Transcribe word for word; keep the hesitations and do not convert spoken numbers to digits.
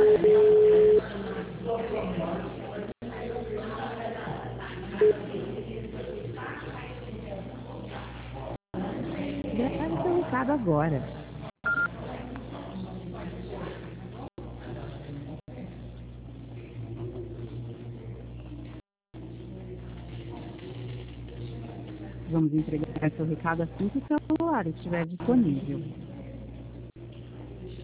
Grave seu recado agora. Vamos entregar seu recado assim que o celular estiver disponível.